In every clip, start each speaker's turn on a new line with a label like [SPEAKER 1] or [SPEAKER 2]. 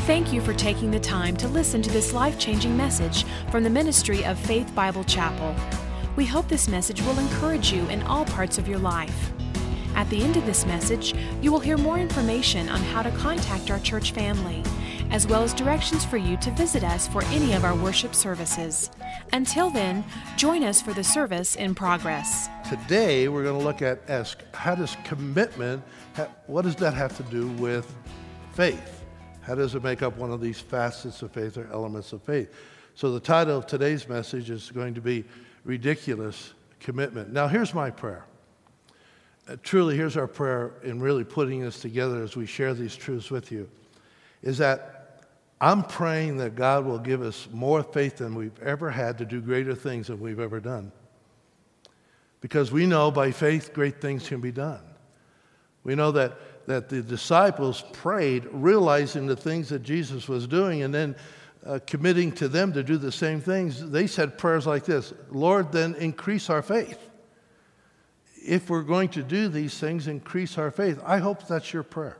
[SPEAKER 1] Thank you for taking the time to listen to this life-changing message from the ministry of Faith Bible Chapel. We hope this message will encourage you in all parts of your life. At the end of this message, you will hear more information on how to contact our church family, as well as directions for you to visit us for any of our worship services. Until then, join us for the service in progress.
[SPEAKER 2] Today, we're going to look at how does commitment, what does that have to do with faith? How does it make up one of these facets of faith or elements of faith? So the title of today's message is going to be Ridiculous Commitment. Now, here's my prayer. Truly, here's our prayer in really putting this together as we share these truths with you, is that I'm praying that God will give us more faith than we've ever had to do greater things than we've ever done. Because we know by faith great things can be done. We know that the disciples prayed, realizing the things that Jesus was doing, and then committing to them to do the same things. They said prayers like this: Lord, then increase our faith. If we're going to do these things, increase our faith. I hope that's your prayer.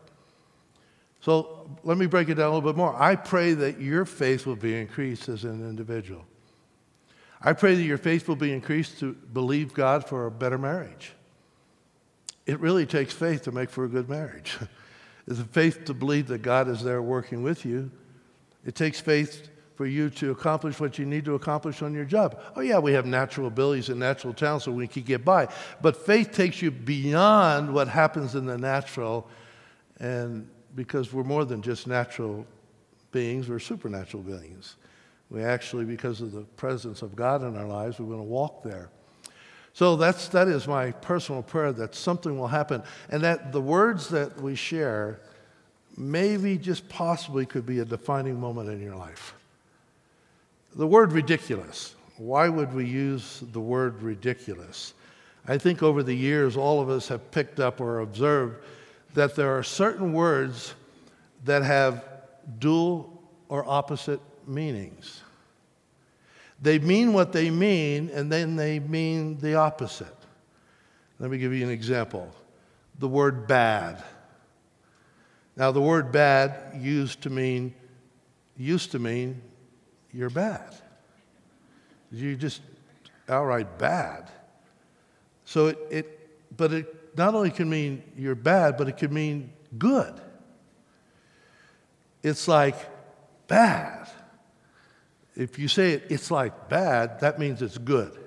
[SPEAKER 2] So let me break it down a little bit more. I pray that your faith will be increased as an individual. I pray that your faith will be increased to believe God for a better marriage. It really takes faith to make for a good marriage. It's a faith to believe that God is there working with you. It takes faith for you to accomplish what you need to accomplish on your job. Oh yeah, we have natural abilities and natural talents so we can get by. But faith takes you beyond what happens in the natural, and because we're more than just natural beings, we're supernatural beings. We actually, because of the presence of God in our lives, we're going to walk there. So that is my personal prayer, that something will happen, and that the words that we share maybe just possibly could be a defining moment in your life. The word ridiculous. Why would we use the word ridiculous? I think over the years all of us have picked up or observed that there are certain words that have dual or opposite meanings. They mean what they mean, and then they mean the opposite. Let me give you an example. The word bad. Now, the word bad used to mean you're bad. You're just outright bad. So it not only can mean you're bad, but it can mean good. It's like bad. If you say it's like bad, that means it's good.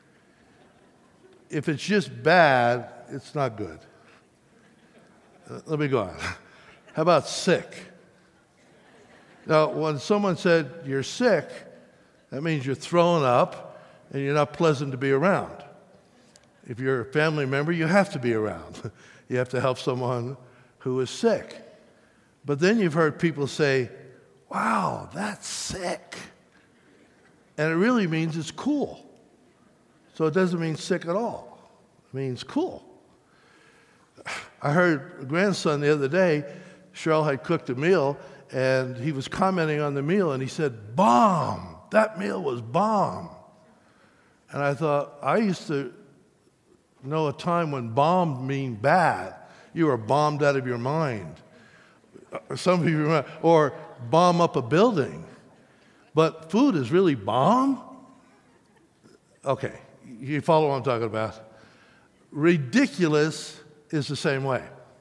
[SPEAKER 2] If it's just bad, it's not good. Let me go on. How about sick? Now, when someone said you're sick, that means you're throwing up and you're not pleasant to be around. If you're a family member, you have to be around. You have to help someone who is sick. But then you've heard people say, wow, that's sick. And it really means it's cool. So it doesn't mean sick at all. It means cool. I heard a grandson the other day, Cheryl had cooked a meal, and he was commenting on the meal, and he said, bomb. That meal was bomb. And I thought, I used to know a time when bomb mean bad. You were bombed out of your mind. Some of you remember, or bomb up a building. But food is really bomb? Okay, you follow what I'm talking about. Ridiculous is the same way.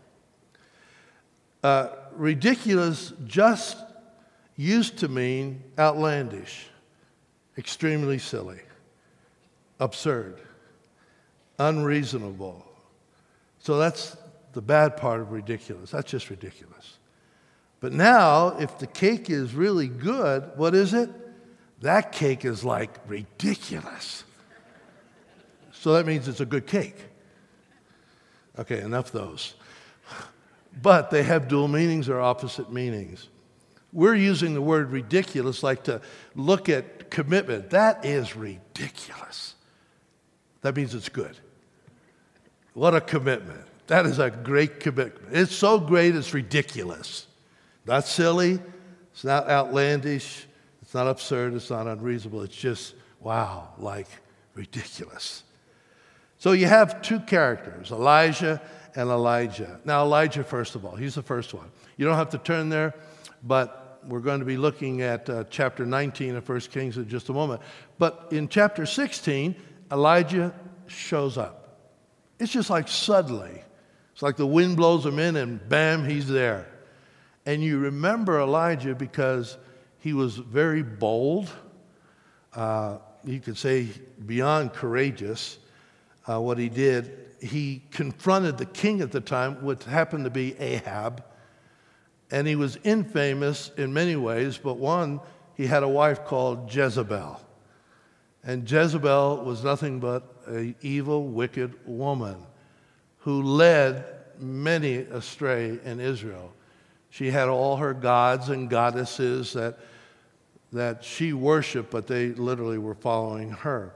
[SPEAKER 2] Ridiculous just used to mean outlandish, extremely silly, absurd, unreasonable. So that's the bad part of ridiculous. That's just ridiculous. But now, if the cake is really good, what is it? That cake is like ridiculous. So that means it's a good cake. Okay, enough of those. But they have dual meanings or opposite meanings. We're using the word ridiculous like to look at commitment. That is ridiculous. That means it's good. What a commitment. That is a great commitment. It's so great it's ridiculous. Not silly, it's not outlandish, it's not absurd, it's not unreasonable. It's just, wow, like ridiculous. So you have two characters, Elijah and Elijah. Now, Elijah, first of all, he's the first one. You don't have to turn there, but we're going to be looking at chapter 19 of 1 Kings in just a moment. But in chapter 16, Elijah shows up. It's just like suddenly. It's like the wind blows him in and bam, he's there. And you remember Elijah because he was very bold. You could say beyond courageous. What he did, he confronted the king at the time, which happened to be Ahab. And he was infamous in many ways, but one, he had a wife called Jezebel. And Jezebel was nothing but an evil, wicked woman who led many astray in Israel. She had all her gods and goddesses that she worshiped, but they literally were following her.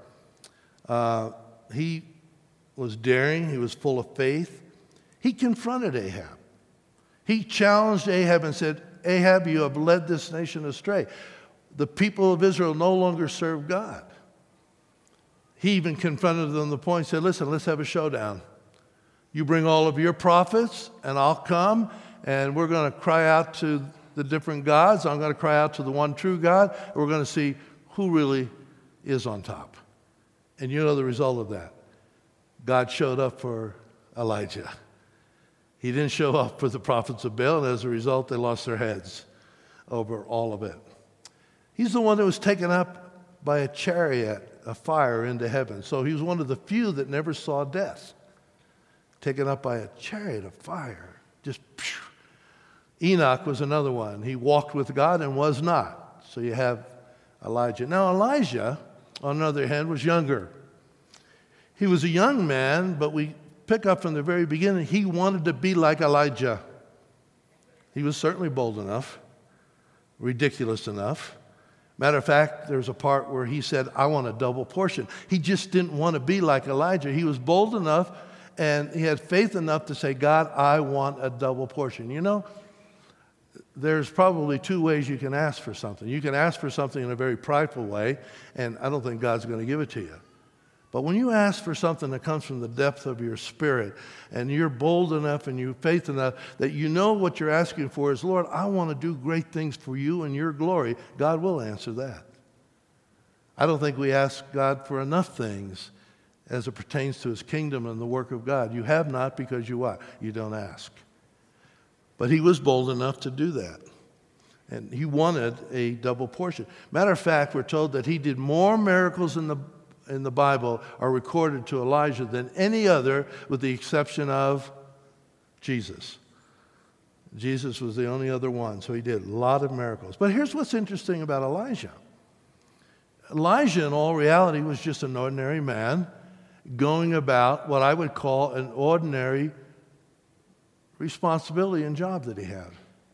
[SPEAKER 2] He was daring. He was full of faith. He confronted Ahab. He challenged Ahab and said, Ahab, you have led this nation astray. The people of Israel no longer serve God. He even confronted them to the point, said, listen, let's have a showdown. You bring all of your prophets, and I'll come, and we're going to cry out to the different gods. I'm going to cry out to the one true God. And we're going to see who really is on top. And you know the result of that. God showed up for Elijah. He didn't show up for the prophets of Baal, and as a result, they lost their heads over all of it. He's the one that was taken up by a chariot of fire into heaven. So he was one of the few that never saw death. Taken up by a chariot of fire. Just phew. Enoch was another one. He walked with God and was not. So you have Elijah. Now Elijah, on the other hand, was younger. He was a young man, but we pick up from the very beginning, he wanted to be like Elijah. He was certainly bold enough, ridiculous enough. Matter of fact, there's a part where he said, I want a double portion. He just didn't want to be like Elijah. He was bold enough and he had faith enough to say, God, I want a double portion. You know, there's probably two ways you can ask for something. You can ask for something in a very prideful way, and I don't think God's going to give it to you. But when you ask for something that comes from the depth of your spirit, and you're bold enough and you're faith enough that you know what you're asking for is, Lord, I want to do great things for you and your glory, God will answer that. I don't think we ask God for enough things as it pertains to his kingdom and the work of God. You have not because you what? You don't ask. But he was bold enough to do that. And he wanted a double portion. Matter of fact, we're told that he did more miracles in the Bible are recorded to Elijah than any other, with the exception of Jesus. Jesus was the only other one, so he did a lot of miracles. But here's what's interesting about Elijah. Elijah, in all reality, was just an ordinary man going about what I would call an ordinary responsibility and job that he had.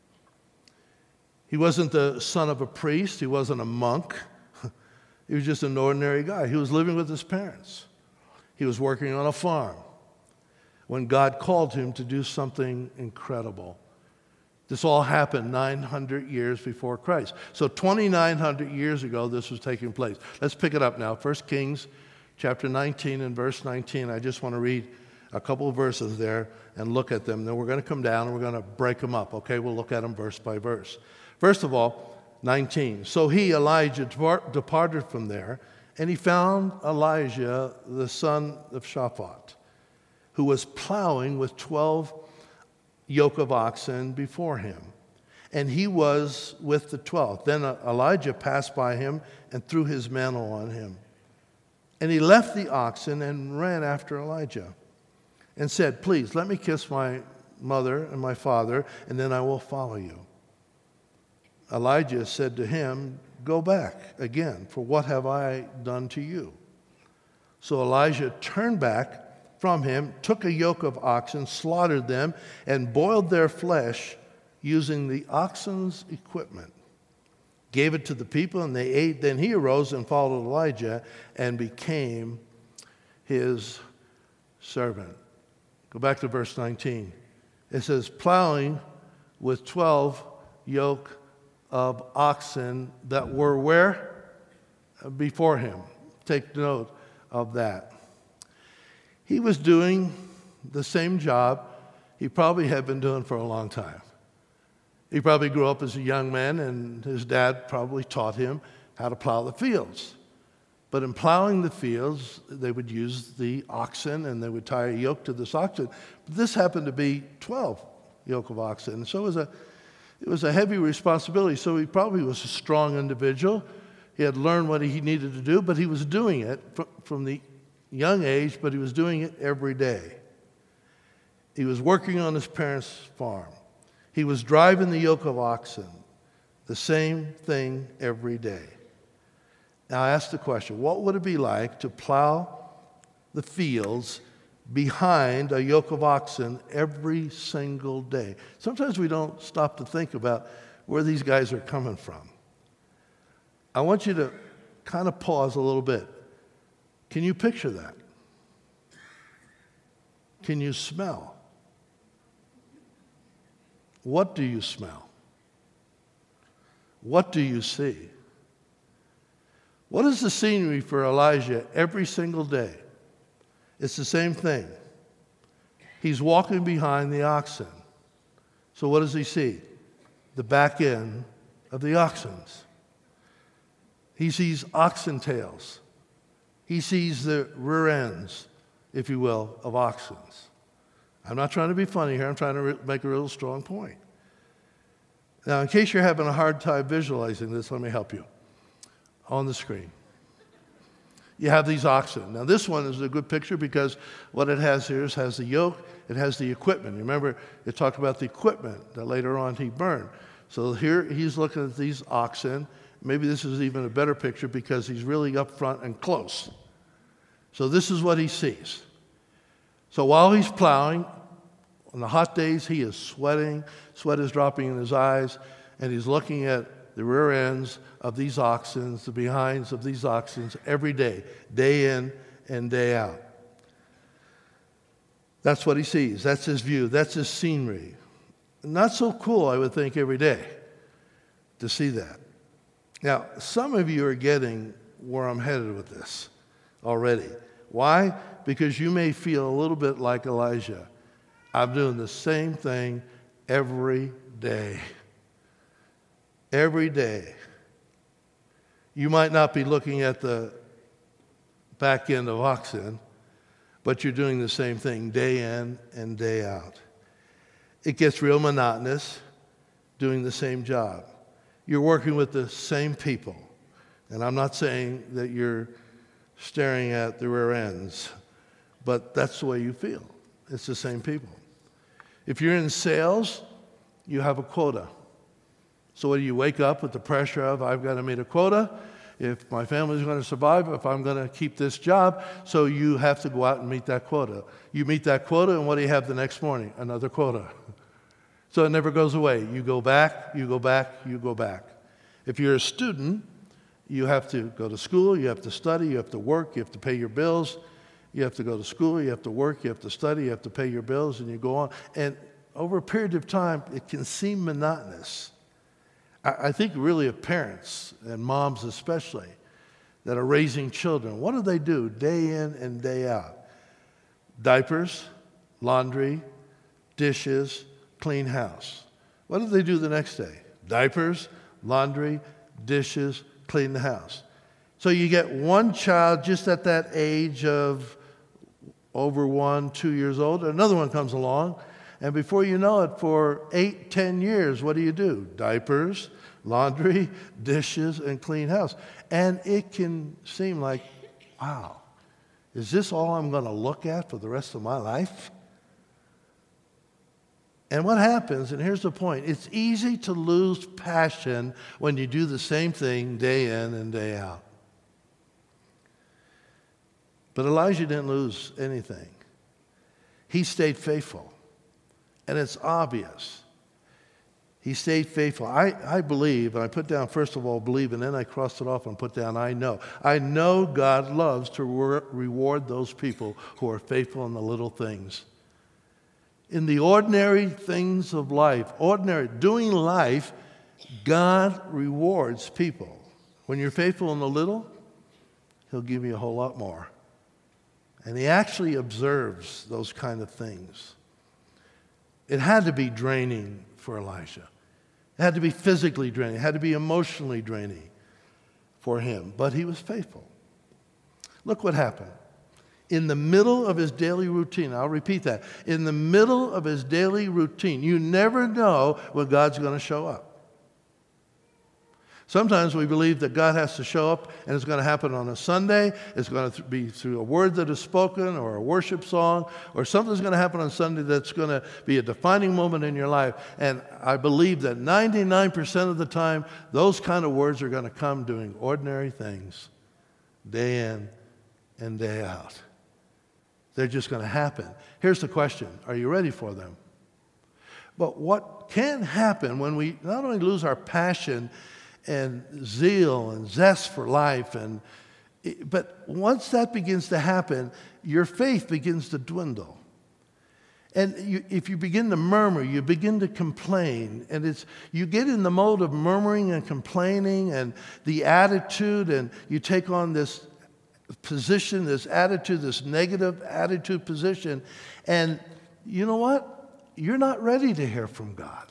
[SPEAKER 2] He wasn't the son of a priest. He wasn't a monk. He was just an ordinary guy. He was living with his parents. He was working on a farm when God called him to do something incredible. This all happened 900 years before Christ. So 2,900 years ago, this was taking place. Let's pick it up now. 1 Kings chapter 19 and verse 19. I just want to read a couple of verses there and look at them. Then we're going to come down and we're going to break them up. Okay, we'll look at them verse by verse. First of all, 19. So he, Elijah, departed from there, and he found Elijah, the son of Shaphat, who was plowing with 12 yoke of oxen before him. And he was with the 12th. Then Elijah passed by him and threw his mantle on him. And he left the oxen and ran after Elijah and said, please, let me kiss my mother and my father, and then I will follow you. Elijah said to him, go back again, for what have I done to you? So Elijah turned back from him, took a yoke of oxen, slaughtered them, and boiled their flesh using the oxen's equipment. Gave it to the people, and they ate. Then he arose and followed Elijah and became his servant. Go back to verse 19. It says, plowing with 12 yoke of oxen that were where? Before him. Take note of that. He was doing the same job he probably had been doing for a long time. He probably grew up as a young man, and his dad probably taught him how to plow the fields. But in plowing the fields, they would use the oxen, and they would tie a yoke to this oxen. But this happened to be 12 yoke of oxen. And so it was a heavy responsibility. So he probably was a strong individual. He had learned what he needed to do, but he was doing it from the young age, but he was doing it every day. He was working on his parents' farm. He was driving the yoke of oxen, the same thing every day. Now I asked the question, what would it be like to plow the fields behind a yoke of oxen every single day? Sometimes we don't stop to think about where these guys are coming from. I want you to kind of pause a little bit. Can you picture that? Can you smell? What do you smell? What do you see? What is the scenery for Elijah every single day? It's the same thing. He's walking behind the oxen. So what does he see? The back end of the oxen. He sees oxen tails. He sees the rear ends, if you will, of oxen. I'm not trying to be funny here. I'm trying to make a real strong point. Now, in case you're having a hard time visualizing this, let me help you. On the screen, you have these oxen. Now, this one is a good picture because what it has here is has the yoke, it has the equipment. Remember, it talked about the equipment that later on he burned. So here he's looking at these oxen. Maybe this is even a better picture because he's really up front and close. So this is what he sees. So while he's plowing, on the hot days, he is sweating. Sweat is dropping in his eyes, and he's looking at the rear ends of these oxen, the behinds of these oxen every day in and day out. That's what he sees. That's his view. That's his scenery. Not so cool, I would think, every day to see that. Now, some of you are getting where I'm headed with this already. Why? Because you may feel a little bit like Elijah. I'm doing the same thing every day. Every day. You might not be looking at the back end of oxen, but you're doing the same thing day in and day out. It gets real monotonous doing the same job. You're working with the same people. And I'm not saying that you're staring at the rear ends, but that's the way you feel. It's the same people. If you're in sales, you have a quota. So when you wake up with the pressure of, I've got to meet a quota, if my family's going to survive, if I'm going to keep this job, so you have to go out and meet that quota. You meet that quota, and what do you have the next morning? Another quota. So it never goes away. You go back, you go back, you go back. If you're a student, you have to go to school, you have to study, you have to work, you have to pay your bills. You have to go to school, you have to work, you have to study, you have to pay your bills, and you go on. And over a period of time, it can seem monotonous. I think really of parents, and moms especially, that are raising children. What do they do day in and day out? Diapers, laundry, dishes, clean house. What do they do the next day? Diapers, laundry, dishes, clean the house. So you get one child just at that age of over 1, 2 years old, another one comes along, and before you know it, for 8, 10 years, what do? Diapers, laundry, dishes, and clean house. And it can seem like, wow, is this all I'm going to look at for the rest of my life? And what happens, and here's the point, it's easy to lose passion when you do the same thing day in and day out. But Elijah didn't lose anything. He stayed faithful. And it's obvious. He stayed faithful. I believe, and I put down, first of all, believe, and then I crossed it off and put down, I know. I know God loves to reward those people who are faithful in the little things. In the ordinary things of life, doing life, God rewards people. When you're faithful in the little, He'll give you a whole lot more. And He actually observes those kind of things. It had to be draining for Elijah. It had to be physically draining. It had to be emotionally draining for him. But he was faithful. Look what happened. In the middle of his daily routine, I'll repeat that. In the middle of his daily routine, you never know when God's going to show up. Sometimes we believe that God has to show up and it's going to happen on a Sunday. It's going to be through a word that is spoken or a worship song, or something's going to happen on Sunday that's going to be a defining moment in your life. And I believe that 99% of the time, those kind of words are going to come doing ordinary things, day in and day out. They're just going to happen. Here's the question. Are you ready for them? But what can happen when we not only lose our passion and zeal and zest for life, but once that begins to happen, your faith begins to dwindle. And if you begin to murmur, you begin to complain, and you get in the mode of murmuring and complaining and the attitude, and you take on this position, this attitude, this negative attitude position, and you know what? You're not ready to hear from God.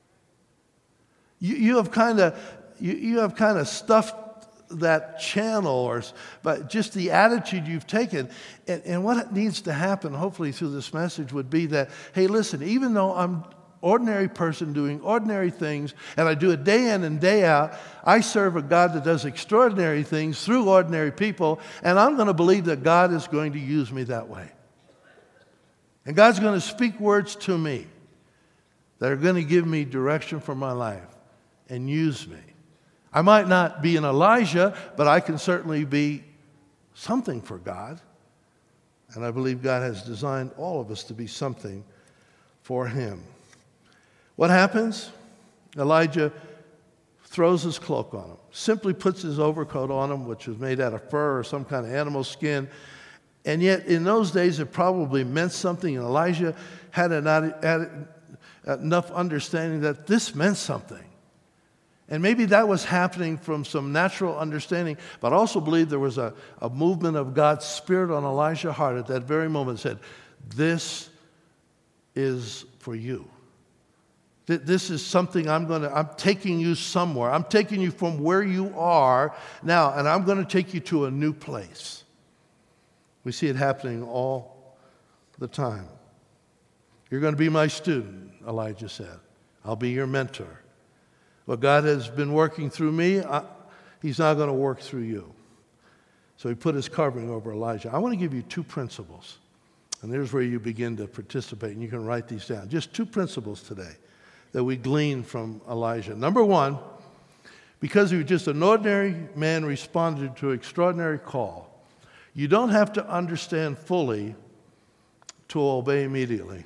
[SPEAKER 2] You have kind of stuffed that channel, but just the attitude you've taken. And what needs to happen, hopefully through this message, would be that, hey, listen, even though I'm ordinary person doing ordinary things, and I do it day in and day out, I serve a God that does extraordinary things through ordinary people, and I'm going to believe that God is going to use me that way. And God's going to speak words to me that are going to give me direction for my life and use me. I might not be an Elijah, but I can certainly be something for God. And I believe God has designed all of us to be something for Him. What happens? Elijah throws his cloak on him, simply puts his overcoat on him, which was made out of fur or some kind of animal skin. And yet, in those days, it probably meant something. And Elijah had enough understanding that this meant something. And maybe that was happening from some natural understanding, but I also believe there was a movement of God's Spirit on Elijah's heart at that very moment that said, this is for you. This is something I'm taking you somewhere. I'm taking you from where you are now, and I'm going to take you to a new place. We see it happening all the time. You're going to be my student, Elijah said. I'll be your mentor. What God has been working through me, He's not going to work through you. So He put His covering over Elijah. I want to give you two principles. And there's where you begin to participate, and you can write these down. Just two principles today that we glean from Elijah. Number one, because he was just an ordinary man responded to an extraordinary call, you don't have to understand fully to obey immediately.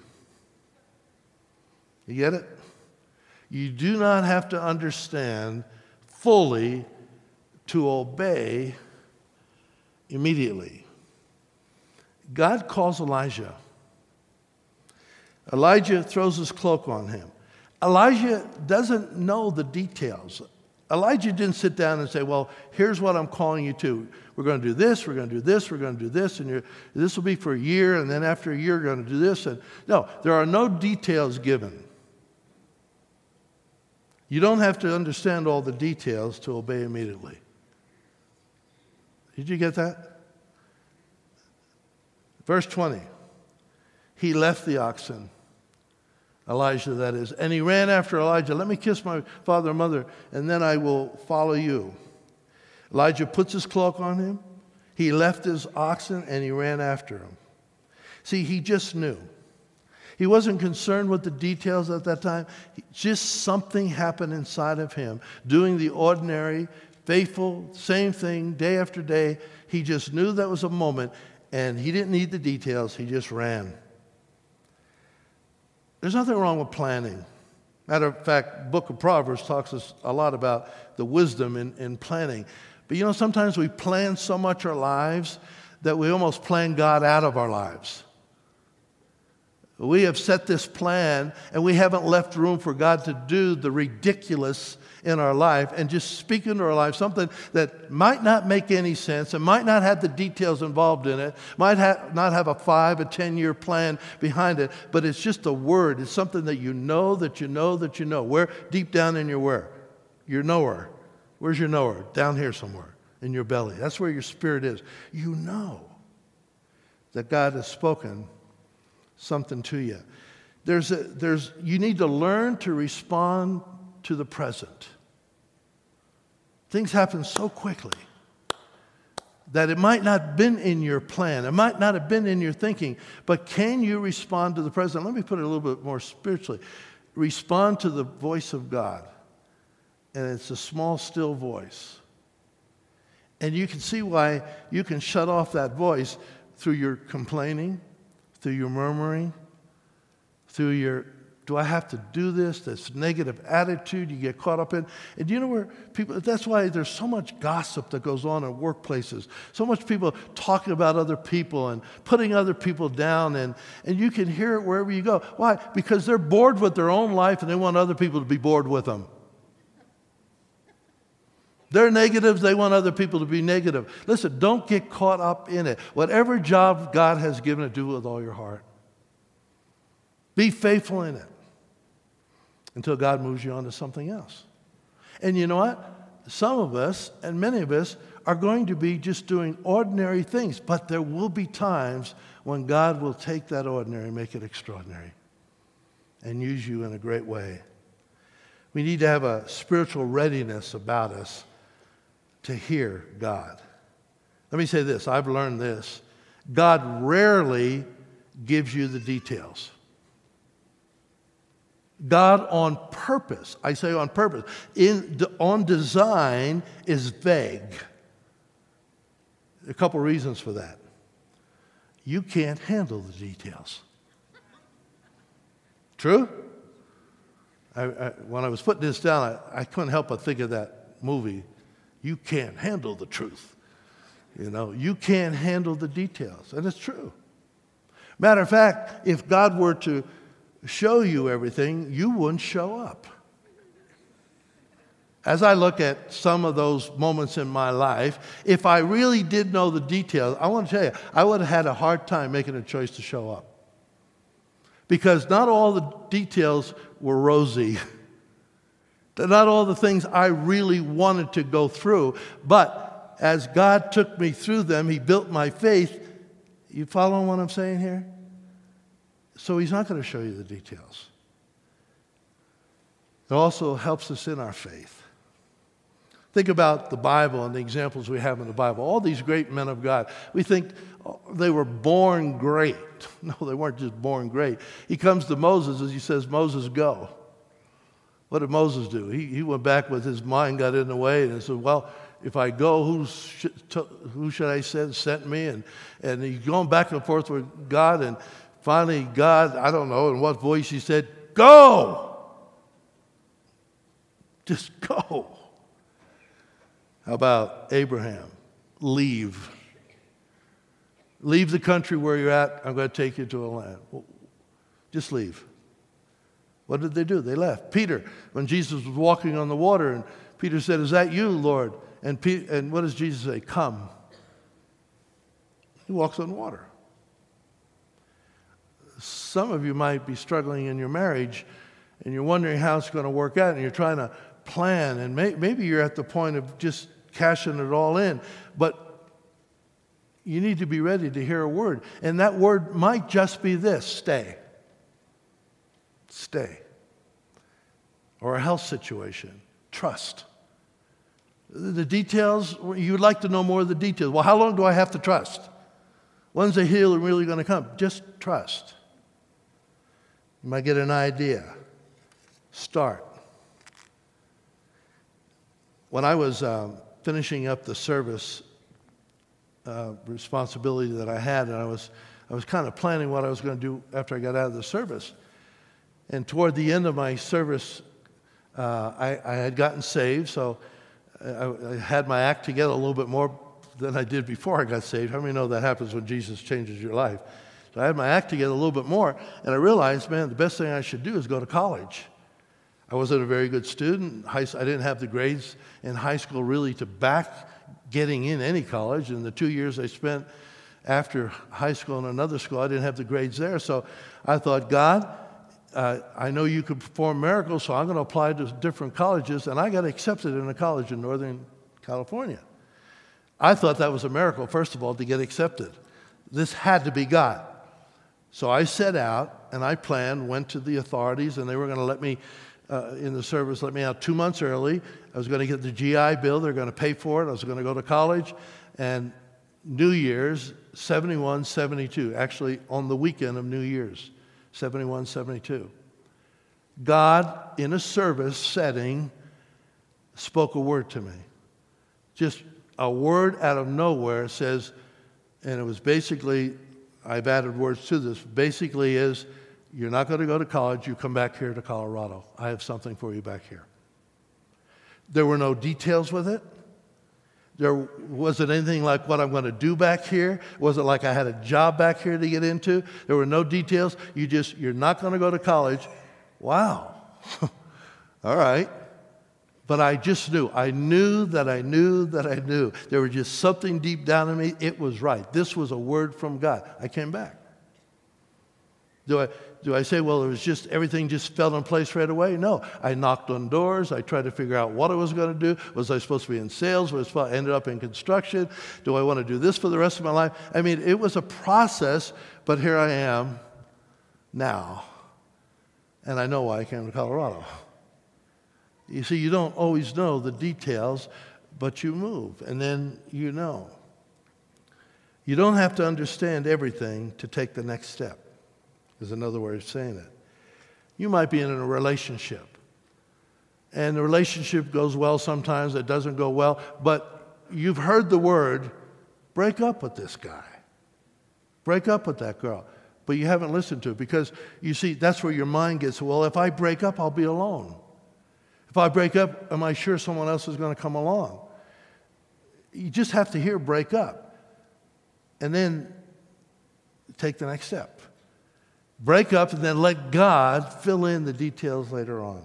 [SPEAKER 2] You get it? You do not have to understand fully to obey immediately. God calls Elijah. Elijah throws his cloak on him. Elijah doesn't know the details. Elijah didn't sit down and say, well, here's what I'm calling you to. We're going to do this, we're going to do this, we're going to do this, and this will be for a year, and then after a year, you're going to do this. No, there are no details given. You don't have to understand all the details to obey immediately. Did you get that? Verse 20. He left the oxen, Elijah that is, and he ran after Elijah. Let me kiss my father and mother, and then I will follow you. Elijah puts his cloak on him. He left his oxen, and he ran after him. See, he just knew. He wasn't concerned with the details at that time. Just something happened inside of him, doing the ordinary, faithful, same thing day after day. He just knew that was a moment, and he didn't need the details. He just ran. There's nothing wrong with planning. Matter of fact, Book of Proverbs talks a lot about the wisdom in planning. But you know, sometimes we plan so much our lives that we almost plan God out of our lives. We have set this plan, and we haven't left room for God to do the ridiculous in our life and just speak into our life something that might not make any sense and might not have the details involved in it, might not have a 5 or 10-year plan behind it, but it's just a word. It's something that you know that you know that you know. Where? Deep down in your where? Your knower. Where's your knower? Down here somewhere in your belly. That's where your spirit is. You know that God has spoken something to you. You need to learn to respond to the present. Things happen so quickly that it might not have been in your plan. It might not have been in your thinking, but can you respond to the present? Let me put it a little bit more spiritually. Respond to the voice of God. And it's a small, still voice. And you can see why you can shut off that voice through your complaining, through your murmuring, through your, do I have to do this? This negative attitude you get caught up in. And do you know where people, that's why there's so much gossip that goes on in workplaces. So much people talking about other people and putting other people down. And you can hear it wherever you go. Why? Because they're bored with their own life and they want other people to be bored with them. They're negatives, they want other people to be negative. Listen, don't get caught up in it. Whatever job God has given it, do it with all your heart. Be faithful in it until God moves you on to something else. And you know what? Some of us, and many of us, are going to be just doing ordinary things, but there will be times when God will take that ordinary and make it extraordinary and use you in a great way. We need to have a spiritual readiness about us to hear God. Let me say this. I've learned this. God rarely gives you the details. God on purpose, I say on purpose, on design is vague. A couple reasons for that. You can't handle the details. True? When I was putting this down, I couldn't help but think of that movie. You can't handle the truth. You know, you can't handle the details. And it's true. Matter of fact, if God were to show you everything, you wouldn't show up. As I look at some of those moments in my life, if I really did know the details, I want to tell you, I would have had a hard time making a choice to show up. Because not all the details were rosy. Not all the things I really wanted to go through, but as God took me through them, He built my faith. You following what I'm saying here? So He's not going to show you the details. It also helps us in our faith. Think about the Bible and the examples we have in the Bible. All these great men of God, we think they were born great. No, they weren't just born great. He comes to Moses as He says, Moses, go. What did Moses do? He went back with his mind got in the way and he said, well, if I go, who should I send sent me? And he's going back and forth with God, and finally God, I don't know in what voice He said, go! Just go. How about Abraham? Leave. Leave the country where you're at. I'm going to take you to a land. Well, just leave. What did they do? They left. Peter, when Jesus was walking on the water, and Peter said, is that you, Lord? And what does Jesus say? Come. He walks on water. Some of you might be struggling in your marriage, and you're wondering how it's going to work out, and you're trying to plan, and maybe you're at the point of just cashing it all in, but you need to be ready to hear a word. And that word might just be this: stay. Stay. Or a health situation. Trust. The details, you would like to know more of the details. Well, how long do I have to trust? When's the healing really going to come? Just trust. You might get an idea. Start. When I was finishing up the service responsibility that I had, and I was kind of planning what I was going to do after I got out of the service. And toward the end of my service, I had gotten saved, so I had my act together a little bit more than I did before I got saved. How many know that happens when Jesus changes your life? So I had my act together a little bit more, and I realized, man, the best thing I should do is go to college. I wasn't a very good student. I didn't have the grades in high school really to back getting in any college. In the 2 years I spent after high school in another school, I didn't have the grades there. So I thought, God, I know you can perform miracles, so I'm going to apply to different colleges. And I got accepted in a college in Northern California. I thought that was a miracle, first of all, to get accepted. This had to be God. So I set out, and I planned, went to the authorities, and they were going to let me, in the service, let me out 2 months early. I was going to get the GI Bill. They're going to pay for it. I was going to go to college. And New Year's, 71, 72, actually on the weekend of New Year's, 71, 72. God, in a service setting, spoke a word to me. Just a word out of nowhere says, and it was basically, I've added words to this, basically is, you're not going to go to college, you come back here to Colorado. I have something for you back here. There were no details with it. There wasn't anything like what I'm going to do back here. It wasn't like I had a job back here to get into. There were no details. You're not going to go to college. Wow. All right. But I just knew. I knew that I knew that I knew. There was just something deep down in me. It was right. This was a word from God. I came back. Do I say, well, it was just, everything just fell in place right away? No. I knocked on doors. I tried to figure out what I was going to do. Was I supposed to be in sales? I ended up in construction. Do I want to do this for the rest of my life? I mean, it was a process, but here I am now. And I know why I came to Colorado. You see, you don't always know the details, but you move, and then you know. You don't have to understand everything to take the next step, is another way of saying it. You might be in a relationship, and the relationship goes well sometimes, it doesn't go well, but you've heard the word, break up with this guy. Break up with that girl. But you haven't listened to it because, you see, that's where your mind gets, well, if I break up, I'll be alone. If I break up, am I sure someone else is going to come along? You just have to hear break up and then take the next step. Break up and then let God fill in the details later on.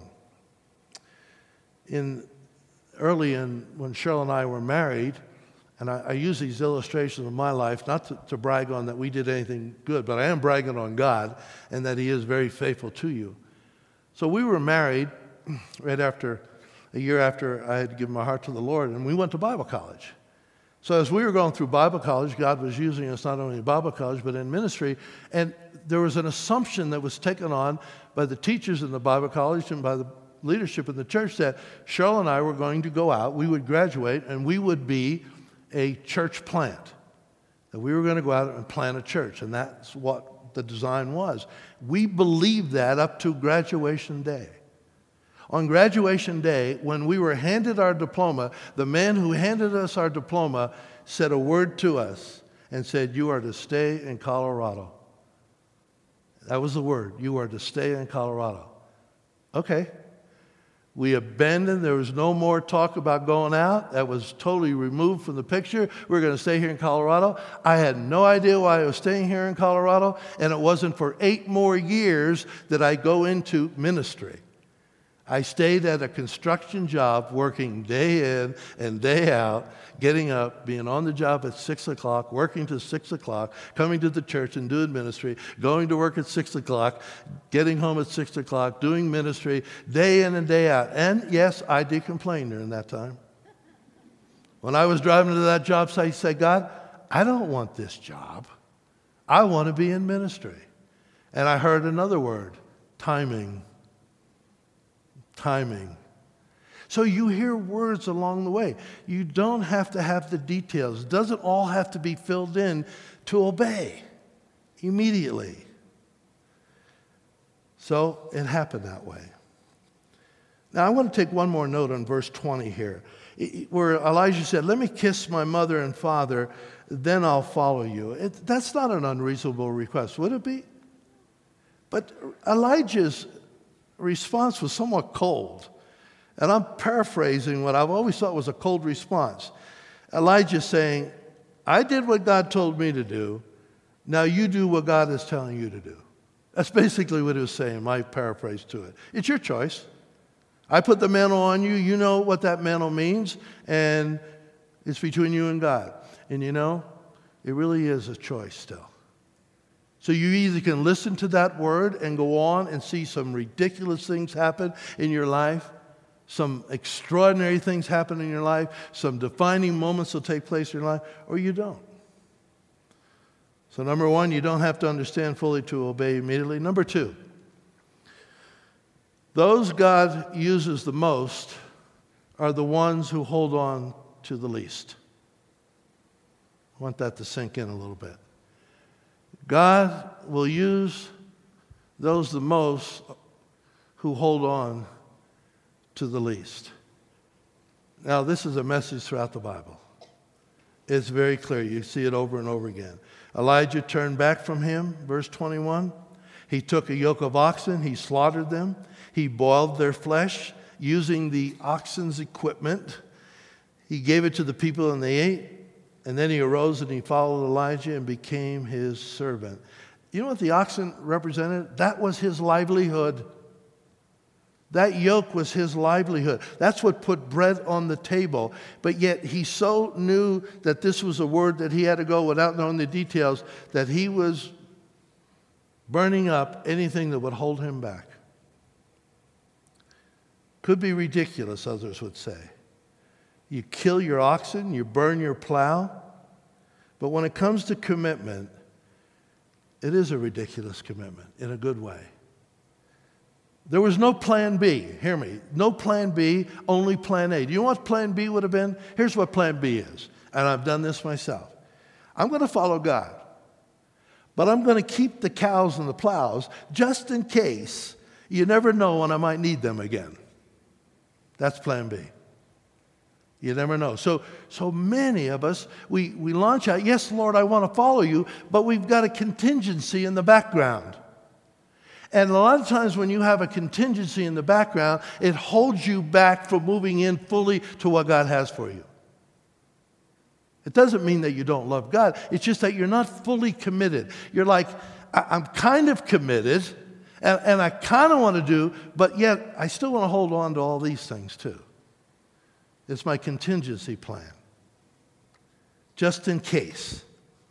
[SPEAKER 2] When Cheryl and I were married, and I use these illustrations of my life, not to brag on that we did anything good, but I am bragging on God and that He is very faithful to you. So we were married right after, a year after I had given my heart to the Lord, and we went to Bible college. So as we were going through Bible college, God was using us not only in Bible college, but in ministry, and there was an assumption that was taken on by the teachers in the Bible college and by the leadership in the church that Cheryl and I were going to go out, we would graduate, and we would be a church plant. That we were going to go out and plant a church, and that's what the design was. We believed that up to graduation day. On graduation day, when we were handed our diploma, the man who handed us our diploma said a word to us and said, "You are to stay in Colorado." That was the word. You are to stay in Colorado. Okay. We abandoned. There was no more talk about going out. That was totally removed from the picture. We're going to stay here in Colorado. I had no idea why I was staying here in Colorado, and it wasn't for 8 more years that I go into ministry. I stayed at a construction job, working day in and day out, getting up, being on the job at 6 o'clock, working to 6 o'clock, coming to the church and doing ministry, going to work at 6 o'clock, getting home at 6 o'clock, doing ministry, day in and day out. And yes, I did complain during that time. When I was driving to that job site, I said, "God, I don't want this job. I want to be in ministry." And I heard another word, timing. Timing. So you hear words along the way. You don't have to have the details. It doesn't all have to be filled in to obey immediately. So it happened that way. Now I want to take one more note on verse 20 here, where Elijah said, "Let me kiss my mother and father, then I'll follow you." That's not an unreasonable request, would it be? But Elijah's response was somewhat cold. And I'm paraphrasing what I've always thought was a cold response. Elijah saying, "I did what God told me to do. Now you do what God is telling you to do. That's basically what it was saying, my paraphrase to it. It's your choice. I put the mantle on you. You know what that mantle means, and it's between you and God. And you know, it really is a choice still. So you either can listen to that word and go on and see some ridiculous things happen in your life, some extraordinary things happen in your life, some defining moments will take place in your life, or you don't. So number one, you don't have to understand fully to obey immediately. Number two, those God uses the most are the ones who hold on to the least. I want that to sink in a little bit. God will use those the most who hold on to the least. Now, this is a message throughout the Bible. It's very clear. You see it over and over again. Elijah turned back from him, verse 21. He took a yoke of oxen, he slaughtered them, he boiled their flesh using the oxen's equipment. He gave it to the people and they ate. And then he arose and he followed Elijah and became his servant. You know what the oxen represented? That was his livelihood. That yoke was his livelihood. That's what put bread on the table. But yet he so knew that this was a word that he had to go without knowing the details, that he was burning up anything that would hold him back. Could be ridiculous, others would say. You kill your oxen, you burn your plow. But when it comes to commitment, it is a ridiculous commitment in a good way. There was no plan B. Hear me. No plan B, only plan A. Do you know what plan B would have been? Here's what plan B is. And I've done this myself. I'm going to follow God. But I'm going to keep the cows and the plows just in case. You never know when I might need them again. That's plan B. You never know. So many of us, we launch out, yes, Lord, I want to follow you, but we've got a contingency in the background. And a lot of times when you have a contingency in the background, it holds you back from moving in fully to what God has for you. It doesn't mean that you don't love God. It's just that you're not fully committed. You're like, I'm kind of committed, and I kind of want to do, but yet I still want to hold on to all these things too. It's my contingency plan, just in case.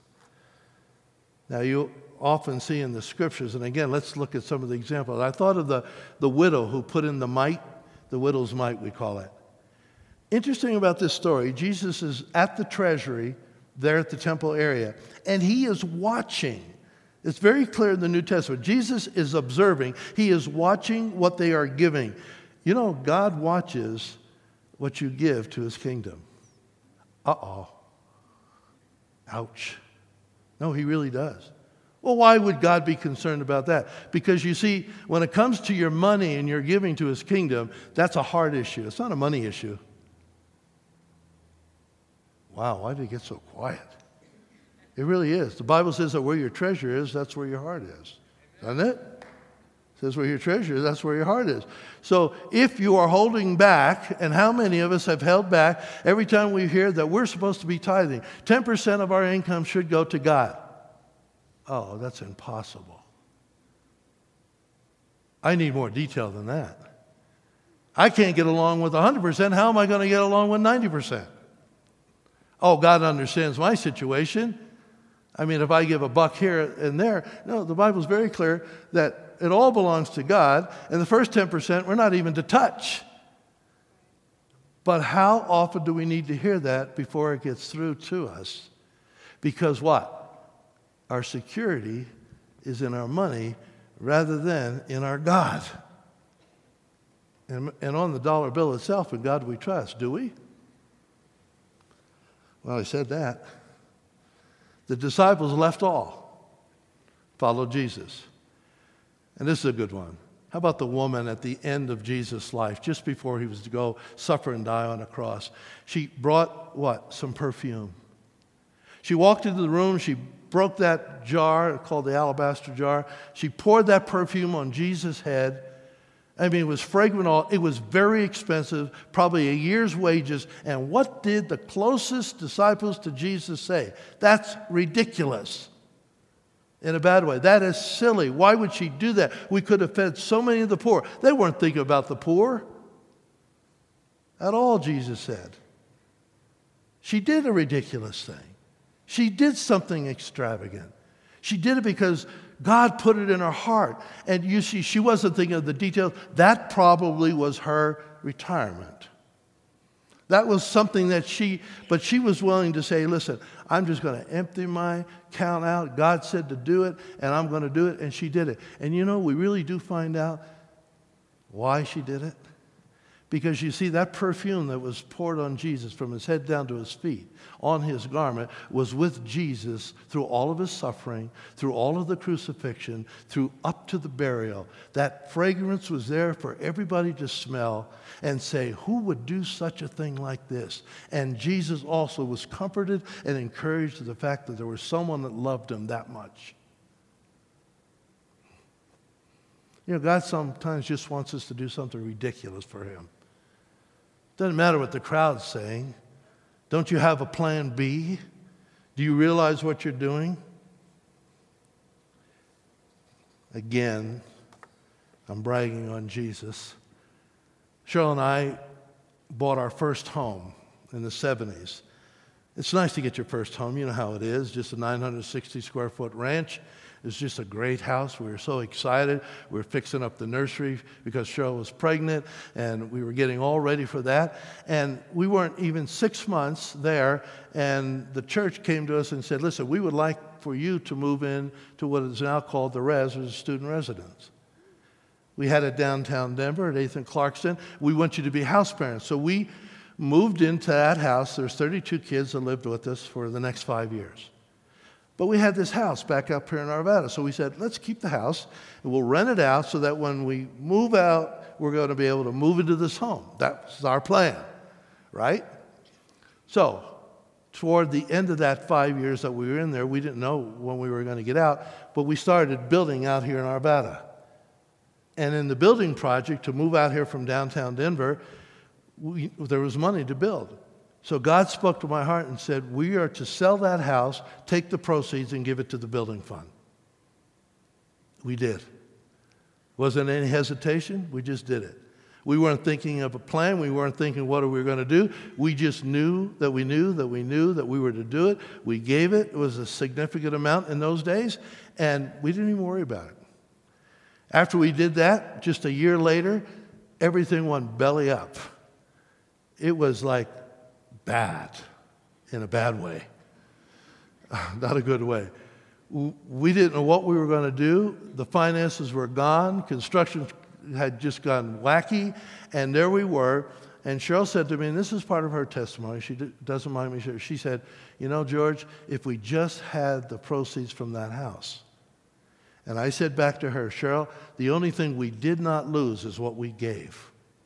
[SPEAKER 2] Now, you often see in the scriptures, and again, let's look at some of the examples. I thought of the widow who put in the mite, the widow's mite, we call it. Interesting about this story, Jesus is at the treasury there at the temple area, and he is watching. It's very clear in the New Testament. Jesus is observing. He is watching what they are giving. You know, God watches what you give to his kingdom. Uh-oh. Ouch. No, he really does. Well, why would God be concerned about that? Because you see, when it comes to your money and your giving to his kingdom, that's a heart issue. It's not a money issue. Wow, why did it get so quiet? It really is. The Bible says that where your treasure is, that's where your heart is. Doesn't it? It says where your treasure is, that's where your heart is. So if you are holding back, and how many of us have held back every time we hear that we're supposed to be tithing, 10% of our income should go to God. Oh, that's impossible. I need more detail than that. I can't get along with 100%. How am I going to get along with 90%? Oh, God understands my situation. I mean, if I give $1 here and there, no, the Bible's very clear that it all belongs to God, and the first 10% we're not even to touch. But how often do we need to hear that before it gets through to us? Because what? Our security is in our money rather than in our God. And on the dollar bill itself, in God we trust, do we? Well, I said that. The disciples left all, followed Jesus. And this is a good one. How about the woman at the end of Jesus' life, just before he was to go suffer and die on a cross? She brought what? Some perfume. She walked into the room, she broke that jar called the alabaster jar. She poured that perfume on Jesus' head. I mean, it was fragrant oil. It was very expensive, probably a year's wages. And what did the closest disciples to Jesus say? That's ridiculous. in a bad way. That is silly. Why would she do that? We could have fed so many of the poor. They weren't thinking about the poor at all, Jesus said. She did a ridiculous thing. She did something extravagant. She did it because God put it in her heart. And you see, she wasn't thinking of the details. That probably was her retirement. That was something that she was willing to say, listen, I'm just going to empty my account out. God said to do it, and I'm going to do it, and she did it. And you know, we really do find out why she did it. Because you see, that perfume that was poured on Jesus from his head down to his feet, on his garment, was with Jesus through all of his suffering, through all of the crucifixion, through up to the burial. That fragrance was there for everybody to smell and say, who would do such a thing like this? And Jesus also was comforted and encouraged to the fact that there was someone that loved him that much. You know, God sometimes just wants us to do something ridiculous for him. Doesn't matter what the crowd's saying. Don't you have a plan B? Do you realize what you're doing? Again, I'm bragging on Jesus. Cheryl and I bought our first home in the 70s. It's nice to get your first home. You know how it is, just a 960 square foot ranch. It's just a great house. We were so excited. We were fixing up the nursery because Cheryl was pregnant, and we were getting all ready for that. And we weren't even 6 months there, and the church came to us and said, listen, we would like for you to move in to what is now called the Res, or the student residence. We had it downtown Denver at 8th and Clarkston. We want you to be house parents. So we moved into that house. There's 32 kids that lived with us for the next 5 years. But we had this house back up here in Arvada. So we said, let's keep the house, and we'll rent it out so that when we move out, we're going to be able to move into this home. That's our plan, right? So toward the end of that 5 years that we were in there, we didn't know when we were going to get out, but we started building out here in Arvada. And in the building project to move out here from downtown Denver, there was money to build. So God spoke to my heart and said, we are to sell that house, take the proceeds, and give it to the building fund. We did. Wasn't any hesitation. We just did it. We weren't thinking of a plan. We weren't thinking what are we going to do. We just knew that we knew that we knew that we were to do it. We gave it. It was a significant amount in those days, and we didn't even worry about it. After we did that, just a year later, everything went belly up. It was like bad, in a bad way, not a good way. We didn't know what we were going to do. The finances were gone. Construction had just gone wacky, and there we were. And Cheryl said to me, and this is part of her testimony, she doesn't mind me sharing. She said, you know, George, if we just had the proceeds from that house. And I said back to her, Cheryl, the only thing we did not lose is what we gave.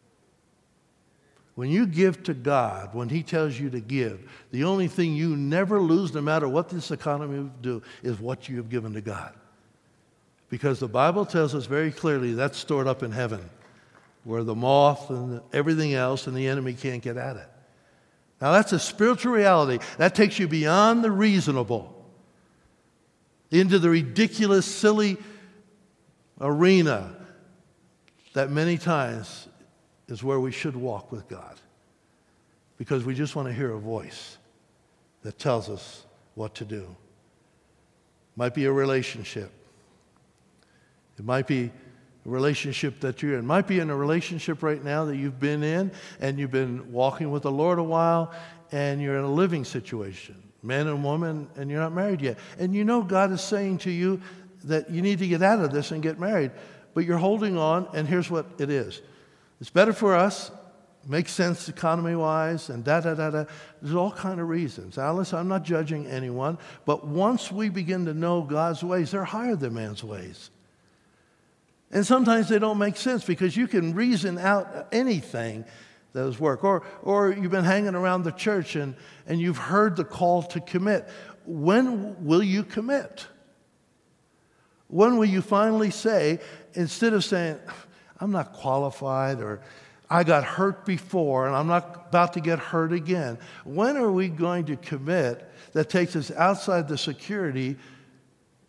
[SPEAKER 2] When you give to God, when he tells you to give, the only thing you never lose, no matter what this economy will do, is what you have given to God. Because the Bible tells us very clearly that's stored up in heaven, where the moth and everything else and the enemy can't get at it. Now that's a spiritual reality. That takes you beyond the reasonable, into the ridiculous, silly arena that many times is where we should walk with God, because we just want to hear a voice that tells us what to do. Might be a relationship. It might be a relationship that you're in. It might be in a relationship right now that you've been in, and you've been walking with the Lord a while, and you're in a living situation, man and woman, and you're not married yet. And you know God is saying to you that you need to get out of this and get married, but you're holding on, and here's what it is. It's better for us, makes sense economy-wise, and da-da-da-da. There's all kind of reasons. Alice, I'm not judging anyone, but once we begin to know God's ways, they're higher than man's ways. And sometimes they don't make sense because you can reason out anything that does work. Or you've been hanging around the church and you've heard the call to commit. When will you commit? When will you finally say, instead of saying, I'm not qualified, or I got hurt before and I'm not about to get hurt again. When are we going to commit that takes us outside the security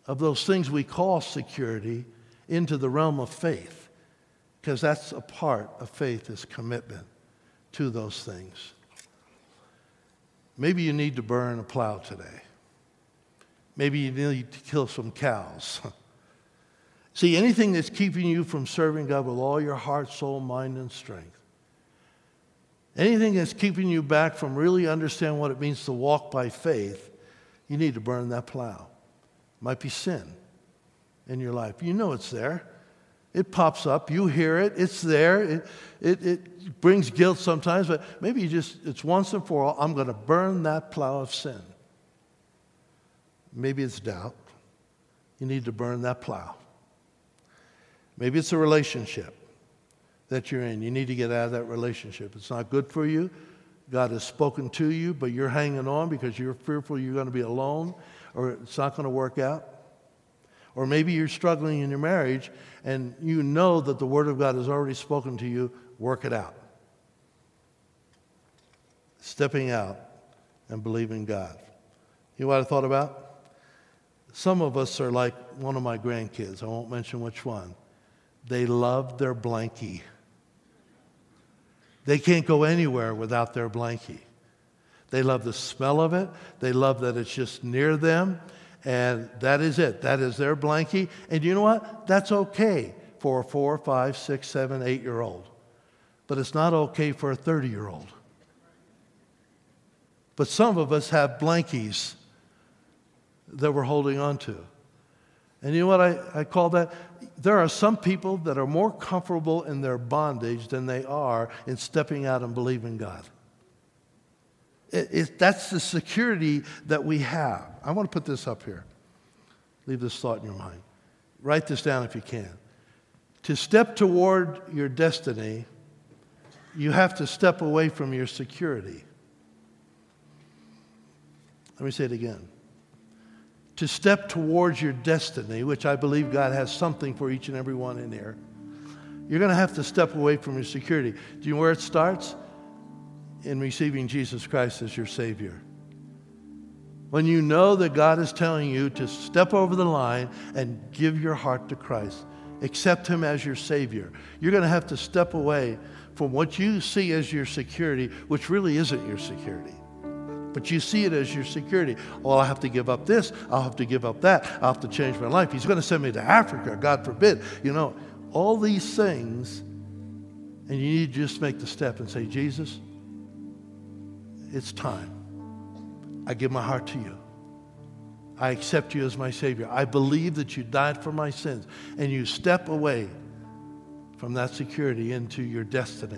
[SPEAKER 2] of those things we call security into the realm of faith, because that's a part of faith, is commitment to those things. Maybe you need to burn a plow today. Maybe you need to kill some cows. See, anything that's keeping you from serving God with all your heart, soul, mind, and strength, anything that's keeping you back from really understanding what it means to walk by faith, you need to burn that plow. It might be sin in your life. You know it's there. It pops up. You hear it. It's there. It brings guilt sometimes, but maybe it's once and for all, I'm going to burn that plow of sin. Maybe it's doubt. You need to burn that plow. Maybe it's a relationship that you're in. You need to get out of that relationship. It's not good for you. God has spoken to you, but you're hanging on because you're fearful you're going to be alone or it's not going to work out. Or maybe you're struggling in your marriage and you know that the Word of God has already spoken to you. Work it out. Stepping out and believing God. You know what I thought about? Some of us are like one of my grandkids. I won't mention which one. They love their blankie. They can't go anywhere without their blankie. They love the smell of it. They love that it's just near them. And that is it. That is their blankie. And you know what? That's okay for a 4, 5, 6, 7, 8-year-old. But it's not okay for a 30-year-old. But some of us have blankies that we're holding on to. And you know what I call that? There are some people that are more comfortable in their bondage than they are in stepping out and believing God. That's the security that we have. I want to put this up here. Leave this thought in your mind. Write this down if you can. To step toward your destiny, you have to step away from your security. Let me say it again. To step towards your destiny, which I believe God has something for each and every one in here, you're going to have to step away from your security. Do you know where it starts? In receiving Jesus Christ as your Savior. When you know that God is telling you to step over the line and give your heart to Christ, accept Him as your Savior, you're going to have to step away from what you see as your security, which really isn't your security. But you see it as your security. Oh, I'll have to give up this. I'll have to give up that. I'll have to change my life. He's going to send me to Africa, God forbid. You know, all these things, and you need to just make the step and say, Jesus, it's time. I give my heart to you. I accept you as my Savior. I believe that you died for my sins. And you step away from that security into your destiny.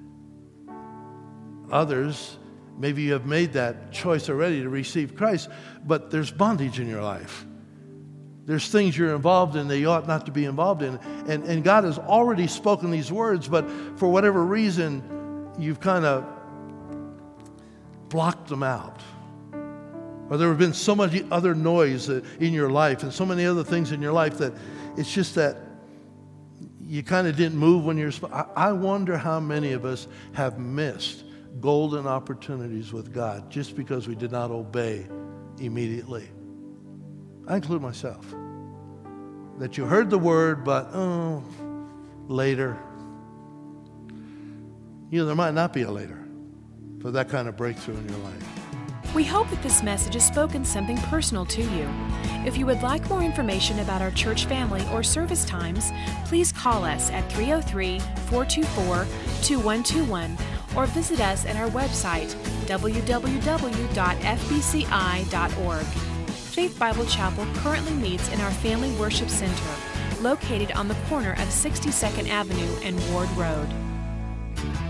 [SPEAKER 2] Others, maybe you have made that choice already to receive Christ, but there's bondage in your life. There's things you're involved in that you ought not to be involved in. And God has already spoken these words, but for whatever reason, you've kind of blocked them out. Or there have been so much other noise in your life and so many other things in your life that it's just that you kind of didn't move when you're supposed. I wonder how many of us have missed golden opportunities with God just because we did not obey immediately. I include myself. That you heard the word, but later. You know, there might not be a later for that kind of breakthrough in your life.
[SPEAKER 1] We hope that this message has spoken something personal to you. If you would like more information about our church family or service times, please call us at 303-424-2121 or visit us at our website, www.fbci.org. Faith Bible Chapel currently meets in our Family Worship Center, located on the corner of 62nd Avenue and Ward Road.